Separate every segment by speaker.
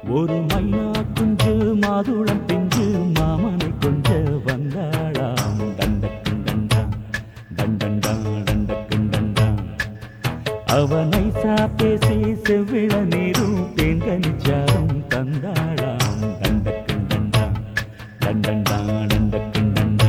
Speaker 1: ஒரு மைனா குஞ்சு மாதுளம் பிஞ்சு மாமனை கொஞ்ச வந்தாளாம். தண்டக்குண்டண்டா தண்டண்டா தண்டக்குண்டண்டா. அவனை சாப்பேசி செவ்விள நீரும் தேங்கனிச்சாரும் தந்தாளாம். தண்டக்குண்டண்டா தண்டண்டா தண்டக்குண்டண்டா.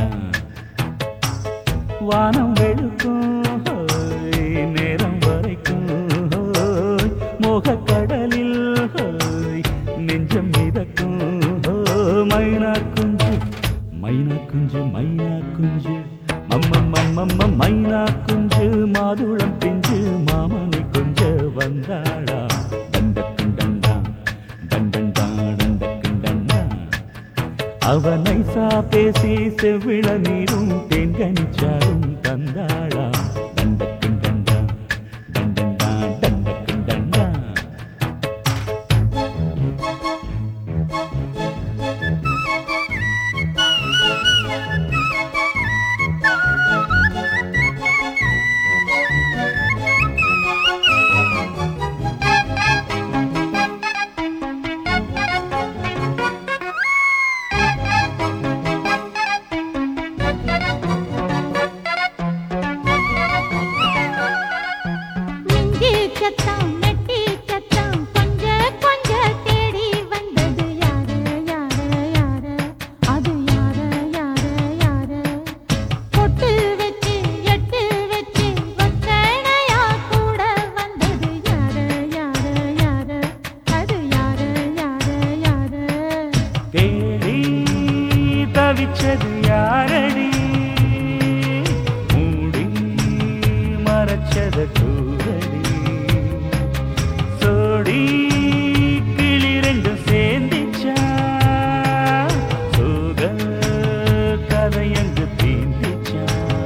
Speaker 1: வானம் வெளுக்கும் நேரம் வரைக்கும் மோகக்கடலில் நெஞ்சம் மிதக்கும். மைனா குஞ்சு மைனா குஞ்சு மைனா குஞ்சு மம்மம்மம்மம்ம மைனா குஞ்சு மாதுளம் பிஞ்சு மாமனை கொஞ்ச வந்தாளா. தண்டக்குண்டண்டா தண்டண்டா தண்டக்குண்டண்டா. அவனை சாப்பேசி செவ்விள நீரும் தேன்கனிச்சாரும் தந்தாளா. தண்டக்குண்டண்டா தண்டண்டா தண்டக்குண்டண்டா. தவிச்சது யாரடி மூடி மறைச்சத கூறடி. சோடி கிளி ரெண்டும் சேர்ந்திச்சா சோக கதையங்கு தீந்திச்சா.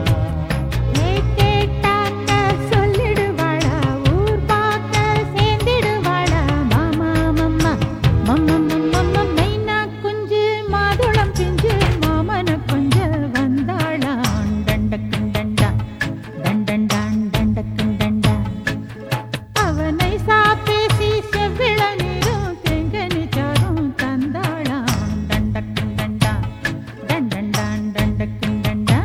Speaker 2: சொல்லிடுவாளா ஊர் பார்க்க சேர்ந்திடுவாளா. மாமா மம்மா மம்மம்மம்மம்ம மைனா குஞ்சு மாதுளம் பிஞ்சு மாமன கொஞ்ச வந்தாளா. தண்டக்குண்டண்டா தண்டண்டான் தண்டக்குண்டண்டா. அவனை சாப்பேசி செவ்விள நீரும் தேங்கனிச்சாரும் தந்தாளா. தண்டக்குண்டண்டா தண்டண்டான் தண்டக்குண்டண்டா.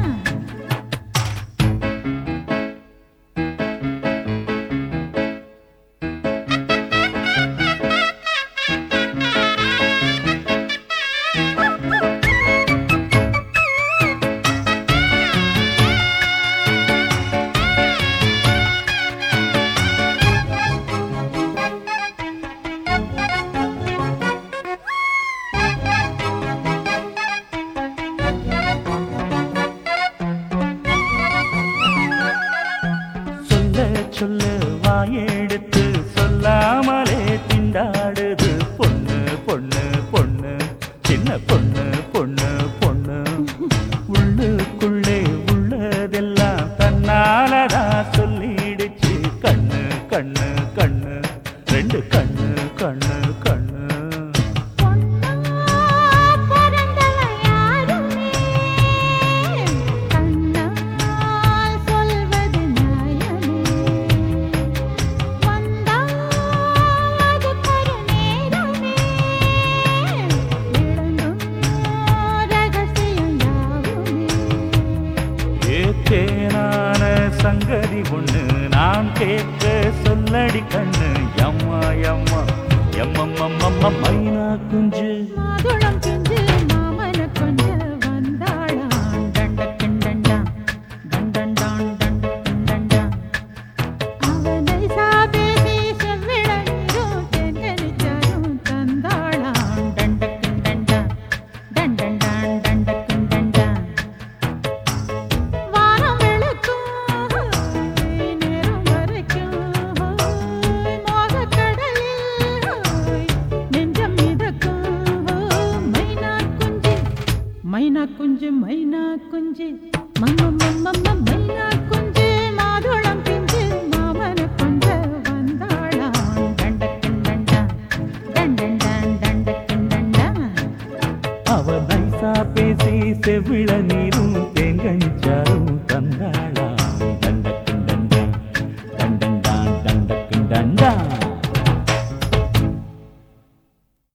Speaker 1: சொல்ல சொல்ல வாயெடுத்து சொல்லாமலே திண்டாடுது பொண்ணு பொண்ணு பொண்ணு சின்ன பொண்ணு பொண்ணு பொண்ணு. உள்ளுக்குள்ளே உள்ளதெல்லாம் தன்னாலதா சொல்லிடுச்சு. கண்ணு கண்ணு கண்ணு ரெண்டு கண்ணு கண்ணு கண்ணு. தேனான சங்கதி ஒண்ணு நான் கேட்க சொல்லடி கண்ணு. எம்மா எம்மா எம்மம்மம்மம்ம மைனா குஞ்சு
Speaker 2: மாதுளம் பிஞ்சு மாமன கொஞ்ச வந்தாளா. தண்டக்குண்டண்டா தண்டண்டான் தண்டக்குண்டண்டா. அவனை சாப்பேசி செவ்விள நீரும் தேங்கனிச்சாரும் தந்தாளா. தண்டக்குண்டண்டா தண்டண்டான் தண்டக்குண்டண்டா. வானம் வெளுக்கும் நேரம் வரைக்கும் மோகக்கடலில் நெஞ்சம் மிதக்கும். மைனா குஞ்சு மைனா குஞ்சு மம்மம்மம்மம்ம மைனா குஞ்சு மாதுளம் பிஞ்சு மாமன கொஞ்ச வந்தாளா. தண்டக்குண்டண்டா தண்டண்டான் தண்டக்குண்டண்டா.
Speaker 1: அவனை சாப்பேசி செவ்விள